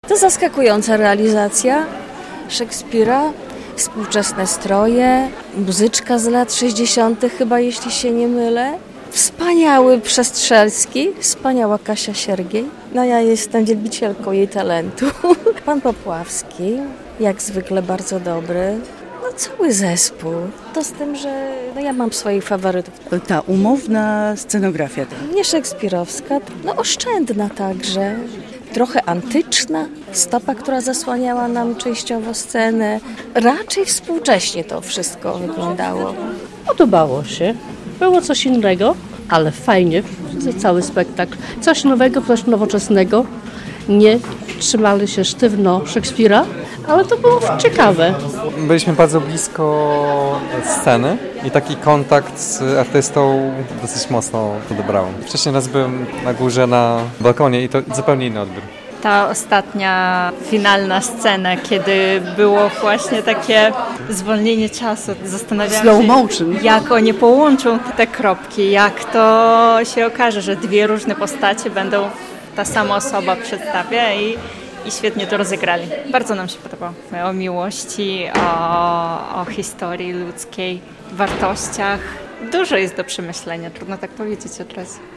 To zaskakująca realizacja Szekspira, współczesne stroje, muzyczka z lat 60. chyba, jeśli się nie mylę. Wspaniały Przestrzelski, wspaniała Kasia Siergiej. No ja jestem wielbicielką jej talentu. Pan Popławski, jak zwykle bardzo dobry. No cały zespół. To z tym, że ja mam swoich faworytów. Ta umowna scenografia. Nie szekspirowska, no oszczędna także. Trochę antyczna, stopa, która zasłaniała nam częściowo scenę. Raczej współcześnie to wszystko wyglądało. Podobało się. Było coś innego, ale fajnie. Cały spektakl. Coś nowego, coś nowoczesnego. Nie trzymali się sztywno Szekspira, ale to było ciekawe. Byliśmy bardzo blisko sceny i taki kontakt z artystą dosyć mocno podobrałem. Wcześniej raz byłem na górze na balkonie i to zupełnie inny odbiór. Ta ostatnia, finalna scena, kiedy było właśnie takie zwolnienie czasu. Zastanawiałam Slow się, motion. jak oni połączą te kropki, jak to się okaże, że dwie różne postacie będą ta sama osoba przedstawia i świetnie to rozegrali. Bardzo nam się podobało. O miłości, o historii ludzkiej, wartościach. Dużo jest do przemyślenia, trudno tak powiedzieć od razu.